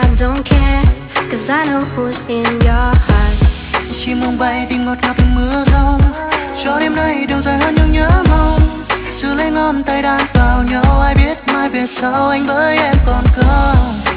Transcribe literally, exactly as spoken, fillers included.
don't care, cause I know who's in your heart. Chim mong bay tim ngọt ngào từng mưa rông, cho đêm nay đường dài hơn những nhớ mong. Giữ lấy ngón tay đan vào nhau, ai biết mai về sau anh với em còn không.